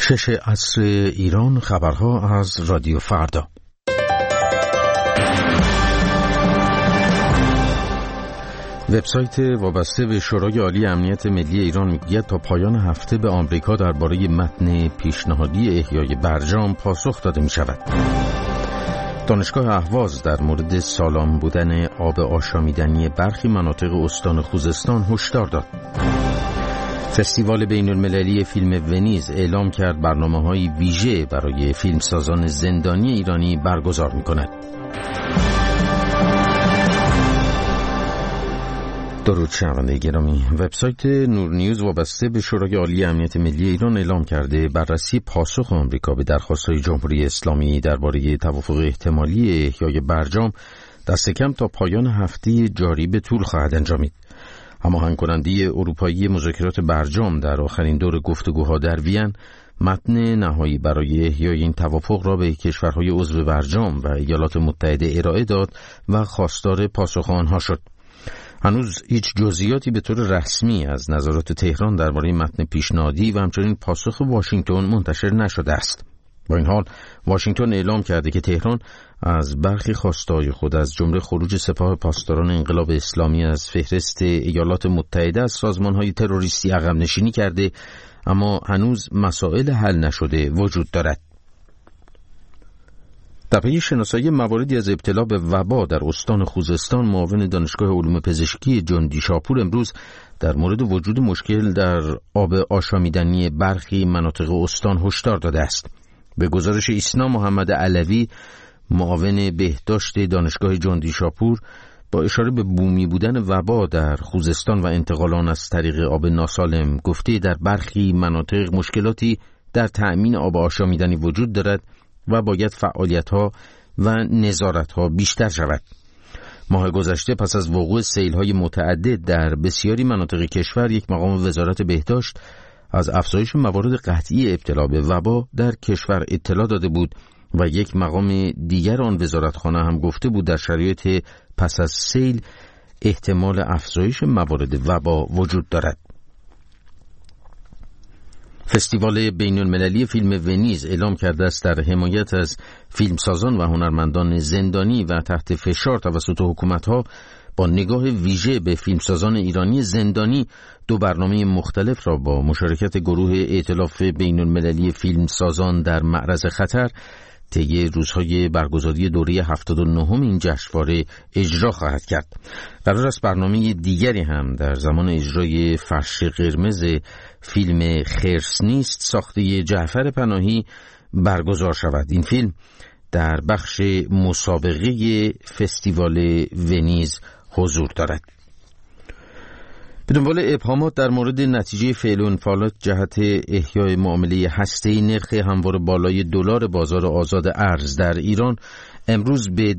6 عصر ایران. خبرها از رادیو فردا. وبسایت وابسته به شورای عالی امنیت ملی ایران میگوید تا پایان هفته به آمریکا درباره متن پیشنهادی احیای برجام پاسخ داده می شود. دانشگاه اهواز در مورد سالم بودن آب آشامیدنی برخی مناطق استان خوزستان هشدار داد. فستیوال بین‌المللی فیلم ونیز اعلام کرد برنامه‌های ویژه برای فیلمسازان زندانی ایرانی برگزار می‌کند. درود شنونده گرامی. وبسایت نور نیوز وابسته به شورای عالی امنیت ملی ایران اعلام کرده بررسی پاسخ آمریکا به درخواست‌های جمهوری اسلامی درباره توافق احتمالی احیای برجام دست کم تا پایان هفته جاری به طول خواهد انجامید. هماهنگ کننده اروپایی مذاکرات برجام در آخرین دور گفتگوها در وین متن نهایی برای احیای این توافق را به کشورهای عضو برجام و ایالات متحده ارائه داد و خواستار پاسخ آنها شد. هنوز هیچ جزئیاتی به طور رسمی از نظرات تهران درباره متن پیشنهادی و همچنین پاسخ واشنگتن منتشر نشده است. با این حال واشنگتن اعلام کرده که تهران از برخی خواسته‌های خود از جمله خروج سپاه پاسداران انقلاب اسلامی از فهرست ایالات متحده از سازمان‌های تروریستی عقب نشینی کرده، اما هنوز مسائل حل نشده وجود دارد. در پی شناسایی مواردی از ابتلا به وبا در استان خوزستان، معاون دانشگاه علوم پزشکی جندی شاپور امروز در مورد وجود مشکل در آب آشامیدنی برخی مناطق استان هشدار داده است. به گزارش ایسنا محمد علوی، معاون بهداشت دانشگاه جندی شاپور، با اشاره به بومی بودن وبا در خوزستان و انتقال آن از طریق آب ناسالم گفته در برخی مناطق مشکلاتی در تأمین آب آشامیدنی وجود دارد و باید فعالیت‌ها و نظارت‌ها بیشتر شود. ماه گذشته پس از وقوع سیل‌های متعدد در بسیاری مناطق کشور، یک مقام وزارت بهداشت از افزایش موارد قطعی ابتلا به وبا در کشور اطلاع داده بود و یک مقام دیگر آن وزارتخانه هم گفته بود در شرایط پس از سیل احتمال افزایش موارد وبا وجود دارد. فستیوال بین‌المللی فیلم ونیز اعلام کرده است در حمایت از فیلمسازان و هنرمندان زندانی و تحت فشار توسط حکومت‌ها با نگاه ویژه به فیلمسازان ایرانی زندانی دو برنامه مختلف را با مشارکت گروه ائتلاف بین‌المللی فیلمسازان در معرض خطر طی روزهای برگزاری دوره 79 این جشنواره اجرا خواهد کرد. قرار است برنامه دیگری هم در زمان اجرای فرش قرمز فیلم خرس نیست ساخته جعفر پناهی برگزار شود. این فیلم در بخش مسابقه فستیوال ونیز حضور دارد. به دنبال ابهامات در مورد نتیجه فعل و انفعالات جهت احیای معامله هسته‌ای، نرخ هموار بالای دلار بازار آزاد ارز در ایران امروز به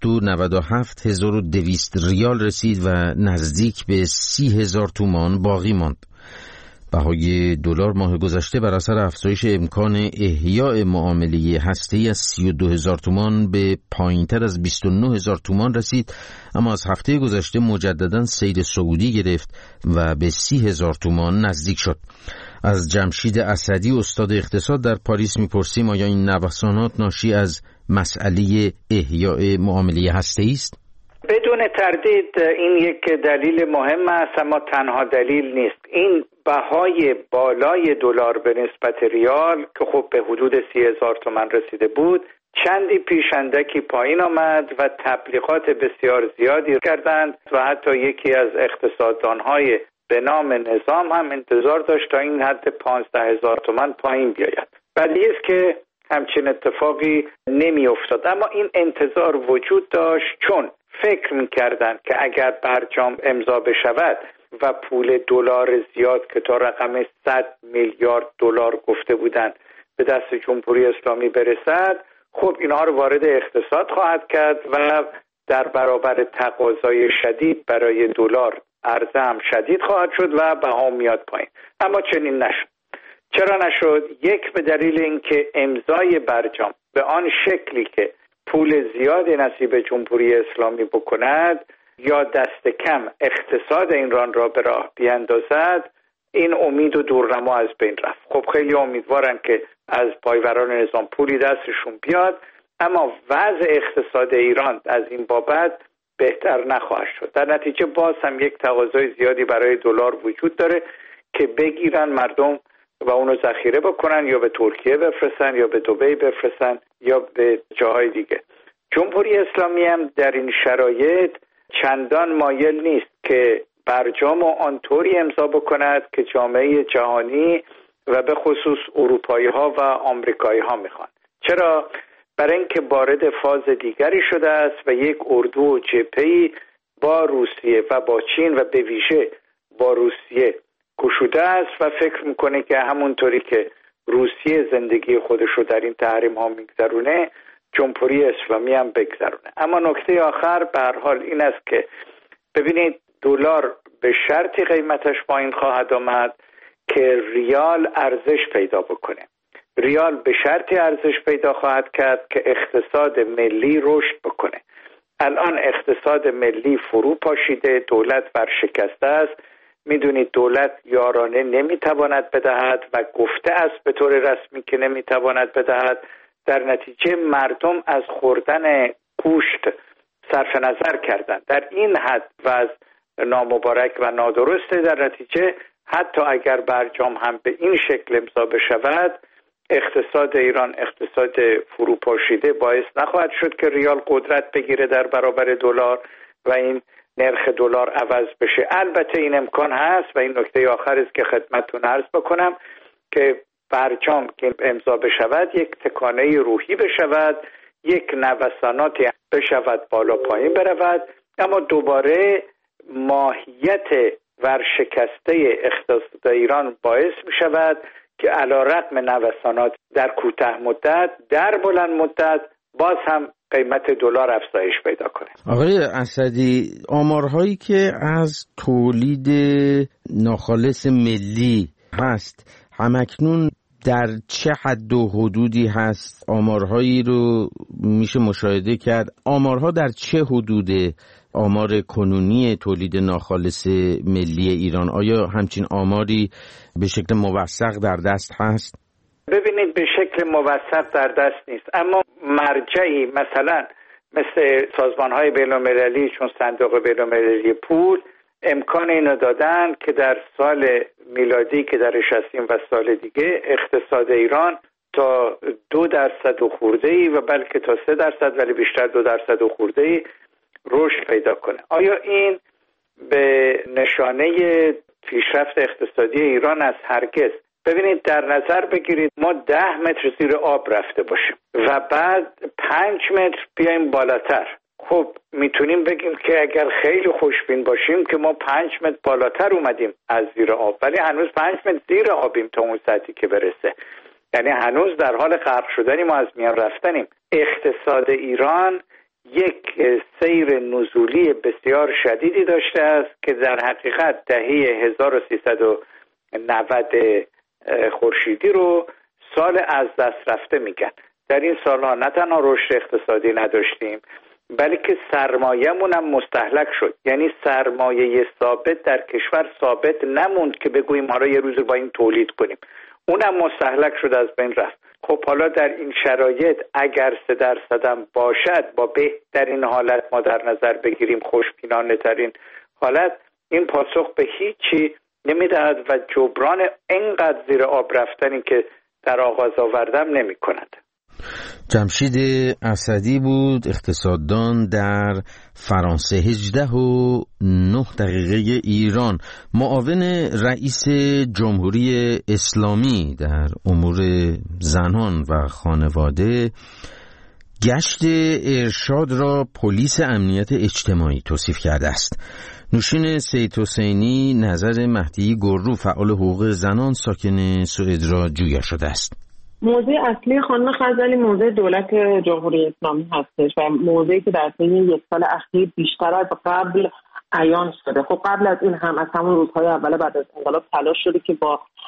297,200 ریال رسید و نزدیک به 30,000 تومان باقی ماند. بهای دلار ماه گذشته بر اثر افزایش امکان احیای معامله هسته‌ای از 32,000 تومان به پایین‌تر از 29,000 تومان رسید، اما از هفته گذشته مجدداً سیر صعودی گرفت و به 30,000 تومان نزدیک شد. از جمشید اسدی، استاد اقتصاد در پاریس، می‌پرسیم آیا این نوسانات ناشی از مسئله احیای معامله هسته‌ای است؟ بدون تردید این یک دلیل مهم است، اما تنها دلیل نیست. این بهای بالای دلار به نسبت ریال که خب به حدود 30,000 تومان رسیده بود، چندی پیش اندکی پایین آمد و تبلیغات بسیار زیادی کردند و حتی یکی از اقتصاددانهای به نام نظام هم انتظار داشت تا این حد 15,000 تومان پایین بیاید. بدیهی است که همچین اتفاقی نمی افتاد، اما این انتظار وجود داشت چون فکر می‌کردند که اگر برجام امضا بشود و پول دلار زیاد که تا رقم 100 میلیارد دلار گفته بودند به دست جمهوری اسلامی برسد، خب اینها رو وارد اقتصاد خواهد کرد و در برابر تقاضای شدید برای دلار عرضه هم شدید خواهد شد و بها میاد پایین. اما چنین نشد. چرا نشد؟ یک، به دلیل اینکه امضای برجام به آن شکلی که پول زیاد نصیب جمهوری اسلامی بکند یا دست کم اقتصاد ایران را به راه بیاندازد این امید و دورنما از بین رفت. خب خیلی امیدوارن که از پایوران نظام پولی دستشون بیاد، اما وضع اقتصاد ایران از این بابت بهتر نخواهد شد. در نتیجه باز هم یک تقاضای زیادی برای دلار وجود داره که بگیرن مردم و اونو ذخیره بکنن، یا به ترکیه بفرستن یا به دبی بفرستن یا به جاهای دیگه. جمهوری اسلامی هم در این شرایط چندان مایل نیست که برجام آنطوری امضا بکند که جامعه جهانی و به خصوص اروپایی ها و آمریکایی ها میخوان. چرا؟ برای اینکه وارد فاز دیگری شده است و یک اردو و جبهه‌ای با روسیه و با چین و به ویژه با روسیه گشوده است و فکر میکنه که همونطوری که روسیه زندگی خودش رو در این تحریم ها میگذرونه، جمهوری اسلامی هم بگذرونه. اما نکته آخر به هر حال این است که ببینید دلار به شرطی قیمتش پایین خواهد آمد که ریال ارزش پیدا بکنه. ریال به شرطی ارزش پیدا خواهد کرد که اقتصاد ملی رشد بکنه. الان اقتصاد ملی فرو پاشیده، دولت ورشکسته است. میدونید دولت یارانه نمیتواند بدهد و گفته است به طور رسمی که نمیتواند بدهد. در نتیجه مردم از خوردن گوشت صرف نظر کردند. در این حد وضع نامبارک و نادرسته. در نتیجه حتی اگر برجام هم به این شکل امضا بشود، اقتصاد ایران اقتصاد فروپاشیده باعث نخواهد شد که ریال قدرت بگیره در برابر دلار و این نرخ دلار عوض بشه. البته این امکان هست و این نکته آخر است که خدمتتون عرض بکنم که برجام که امضا بشود یک تکانه روحی بشود، یک نوساناتی بشود بالا پایین برود، اما دوباره ماهیت ورشکسته اقتصاد ایران باعث می شود که علیرغم نوسانات در کوتاه مدت، در بلند مدت باز هم قیمت دلار افزایش پیدا کنه. آقای اسدی، آمارهایی که از تولید ناخالص ملی هست همکنون در چه حد و حدودی هست؟ آمارهایی رو میشه مشاهده کرد. آمارها در چه حدوده؟ آمار کنونی تولید ناخالص ملی ایران، آیا همچین آماری به شکل موثق در دست هست؟ ببینید به شکل موثق در دست نیست، اما مرجعی مثلا مثل سازمان‌های بین‌المللی چون صندوق بین‌المللی پول امکان اینو دادن که در سال میلادی که درش هستیم و سال دیگه اقتصاد ایران تا 2% و خورده‌ای و بلکه تا 3% ولی بیشتر 2% و خورده‌ای رشد پیدا کنه. آیا این به نشانه پیشرفت اقتصادی ایران است؟ هرگز. ببینید در نظر بگیرید ما 10 متر زیر آب رفته باشیم و بعد 5 متر بیایم بالاتر. خب میتونیم بگیم که اگر خیلی خوشبین باشیم که ما 5 متر بالاتر اومدیم از زیر آب، ولی هنوز 5 متر زیر آبیم تا اون سطحی که برسه. یعنی هنوز در حال غرق شدنیم و از میان رفتنیم. اقتصاد ایران یک سیر نزولی بسیار شدیدی داشته است که در حقیقت دهه 1390 خورشیدی رو سال از دست رفته میگن. در این سالها نه تنها رشد اقتصادی نداشتیم بلکه سرمایه‌مون هم مستهلک شد. یعنی سرمایه ثابت در کشور ثابت نموند که بگوییم حالا یه روز با این تولید کنیم، اونم مستهلک شد، از بین رفت. خب حالا در این شرایط اگر 3% هم باشد، با بهترین حالت ما در نظر بگیریم، خوشبینانه ترین حالت، این پاسخ به هیچی نمیدهد و جبران اینقدر زیر آب رفتنی که در آغاز آوردم نمی کند. جمشید اسدی بود، اقتصاددان در فرانسه. 18:09 ایران، معاون رئیس جمهوری اسلامی در امور زنان و خانواده، گشت ارشاد را پلیس امنیت اجتماعی توصیف کرده است. نوشین سید حسینی نظر مهدی گرو، فعال حقوق زنان ساکن سوئد، را جویا شده است. موضوع اصلی خانم خزعلی موضوع دولت جمهوری اسلامی هستش و موضوعی که در طی یک سال اخیر بیشتر از قبل عیان شده. خب قبل از این هم از همون روزهای اول بعد از انقلاب تلاش شده که با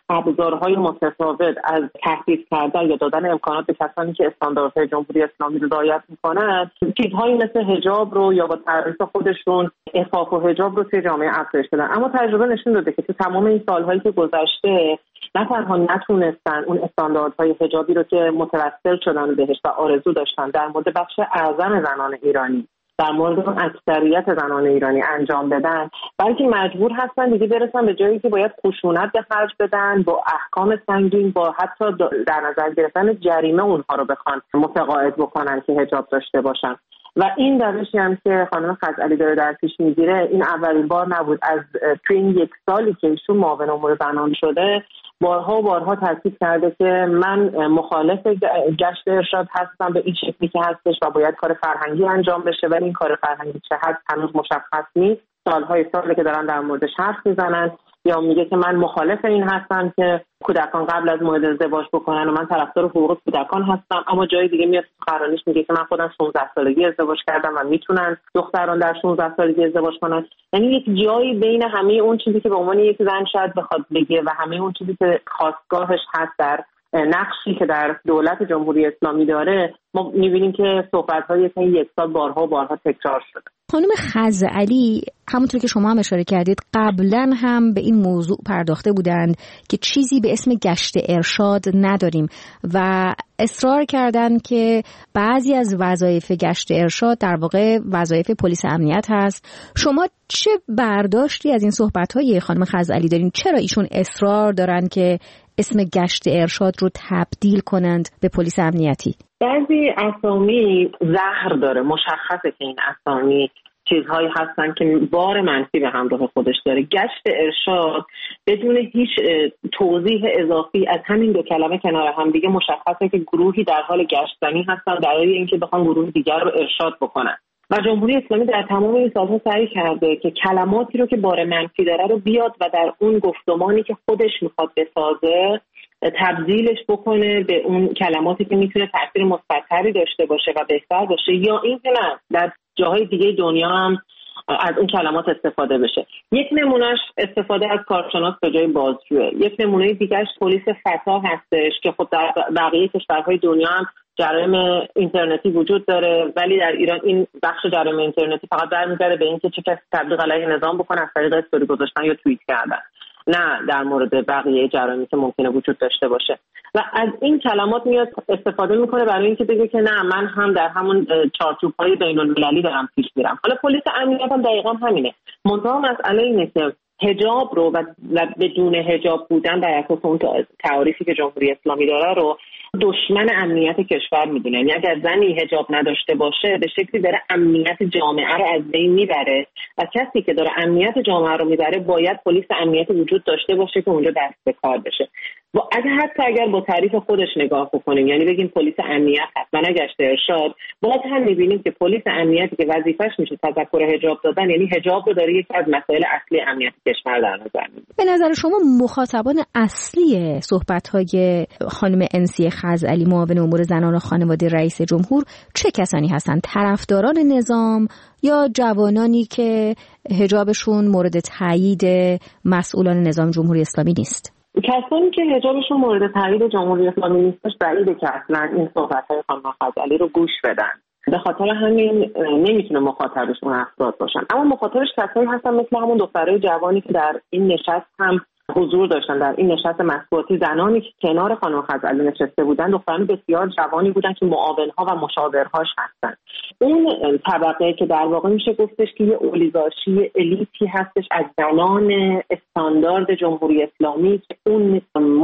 ابزارهای متفاوت از تهدید کردن یا دادن امکانات به کسانی که استانداردهای جمهوری اسلامی رو رعایت میکنن، چیزهایی مثل حجاب رو یا با تعریف خودشون عفاف و حجاب رو توی جامعه افزایش بدن. اما تجربه نشون داده که تو تمام این سالهایی که گذشته نه تنها نتونستن اون استانداردهای حجابی رو که متوسل شدن بهش و آرزو داشتن در مورد بخش اعظم زنان ایرانی، در مورد اون اکثریت زنان ایرانی انجام بدن، بلکه مجبور هستن دیگه برسن به جایی که باید خشونت به خرج بدن، با احکام سنگین، با حتی در نظر گرفتن جریمه اونها رو بخوان متقاعد بکنن که حجاب داشته باشن. و این روشی هم که خانم خزعلی داره در پیش میگیره این اولین بار نبود. از توی این یک سالی که ایشون معاون امور زنان شده بارها و بارها تاکید کرده که من مخالف گشت ارشاد هستم به این شکلی که هستش و باید کار فرهنگی انجام بشه، ولی این کار فرهنگی چه هست هنوز مشخص نیست. ساله که دارن در موردش حرف میزنن. یا میگه که من مخالف این هستم که کودکان قبل از موعد ازدواج بکنن و من طرفدار حقوق کودکان هستم، اما جای دیگه میاد سخنرانیش میگه که من خودم 16 سالگی ازدواج کردم و میتونن دختران در 16 سالگی ازدواج کنن. یعنی یک جایی بین همه اون چیزی که به عنوان یک زن شاید بخواد بگه و همه اون چیزی که خواستگاهش هست در نقشی که در دولت جمهوری اسلامی داره، ما می‌بینیم که صحبت‌های این یک سال بارها و بارها تکرار شده. خانم خزعلی همونطور که شما هم اشاره کردید قبلا هم به این موضوع پرداخته بودند که چیزی به اسم گشت ارشاد نداریم و اصرار کردند که بعضی از وظایف گشت ارشاد در واقع وظایف پلیس امنیت هست. شما چه برداشتی از این صحبت‌های خانم خزعلی دارین؟ چرا ایشون اصرار دارن که اسم گشت ارشاد رو تبدیل کنند به پلیس امنیتی؟ بعضی اسامی زهر داره، مشخصه که این اسامی چیزهایی هستن که بار منفی به همراه خودش داره. گشت ارشاد بدون هیچ توضیح اضافی از همین دو کلمه کنار هم دیگه مشخصه که گروهی در حال گشتنی هستن برای اینکه بخوان گروه دیگر رو ارشاد بکنن. و جمهوری اسلامی در تمام این سالها سعی کرده که کلماتی رو که بار منفی داره رو بیاد و در اون گفتمانی که خودش میخواد بسازه تبدیلش بکنه به اون کلماتی که میتونه تاثیر مثبت‌تری داشته باشه و بهتر باشه، یا این که نه در جاهای دیگه دنیا هم از اون کلمات استفاده بشه. یک نمونهش استفاده از کارشناس به جای بازجوه. یک نمونه دیگهش پلیس فتا هستش که خب در بقیه کشورهای دنیا هم جرایم اینترنتی وجود داره، ولی در ایران این بخش جرایم اینترنتی فقط برمیگرده به اینکه چه کسی تبلیغ علیه نظام بکنه از طریق استوری گذاشتن یا توییت کردن، نه در مورد بقیه جرایمی که ممکنه وجود داشته باشه. و از این کلمات میاد استفاده میکنه برای اینکه بگه که نه من هم در همون چارچوب‌های بین‌المللی دارم پیش میرم. حالا پلیس امنیت هم دقیقاً همینه. منتها مسئله اینه که حجاب رو و بدون حجاب بودن در اساس اون تعریفی که جمهوری اسلامی داره رو دشمن امنیت کشور میدونه. یعنی اگر زنی حجاب نداشته باشه به شکلی داره امنیت جامعه رو از بین میبره و کسی که داره امنیت جامعه رو میبره باید پلیس امنیت وجود داشته باشه که اونجا دست به کار بشه. و اگر با تعریف خودش نگاه بکنیم، یعنی بگیم پلیس امنیت هست و نه گشت ارشاد، باز هم میبینیم که پلیس امنیتی که وظیفش میشه تذکر حجاب دادن، یعنی حجاب رو داره یکی از مسائل اصلی امنیت کشور در نظر میگیره. به نظر شما مخاطبان اصلی صحبت‌های خانم انسی خزعلی معاون امور زنان و خانواده رئیس جمهور چه کسانی هستند؟ طرفداران نظام یا جوانانی که حجابشون مورد تایید مسئولان نظام جمهوری اسلامی نیست؟ کسانی که حجابشون مورد تایید جمهوری اسلامی نیستش بعیده که اصلا این صحبت‌های خانم خزعلی رو گوش بدن. به خاطر همین نمیتونه مخاطبشون افراد باشن. اما مخاطبش کسایی هستن مثل همون دخترای جوانی که در این نشست هم حضور داشتن، در این نشست مطبوعاتی زنانی که کنار خانم خزعلی نشسته بودن دختران بسیار جوانی بودن که معاونها و مشاورهاش هستن. اون طبقه که در واقع میشه گفتش که یه اولیگارشی الیتی هستش از زنان استاندارد جمهوری اسلامی که اون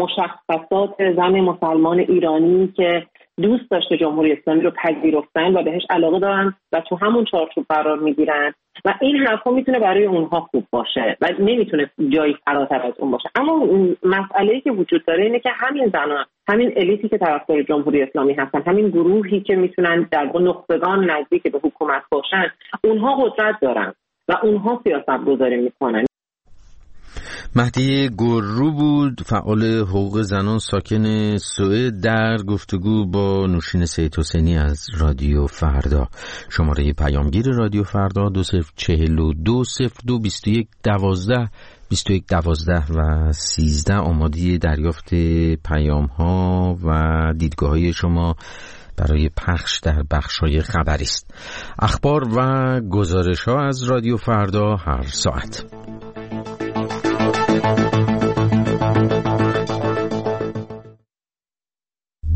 مشخصات زن مسلمان ایرانی که دوست داشته جمهوری اسلامی رو پذیرفتن و بهش علاقه دارن و تو همون چارچوب قرار میگیرن و این حرفا میتونه برای اونها خوب باشه و نمیتونه جایی فراتر از اون باشه. اما مسئله‌ای که وجود داره اینه که همین زنان، همین الیتی که طرفدار جمهوری اسلامی هستن، همین گروهی که میتونن در واقع نخبگان نزدیک به حکومت باشن، اونها قدرت دارن و اونها سیاست گذاری میکنن. مهدی گررو بود، فعال حقوق زنان ساکن سوئد، در گفتگو با نوشین سید حسینی از رادیو فردا. شماره پیامگیر رادیو فردا 2042 02 21 12 و 13 آماده دریافت پیام ها و دیدگاه های شما برای پخش در بخش‌های خبری است. اخبار و گزارش ها از رادیو فردا هر ساعت.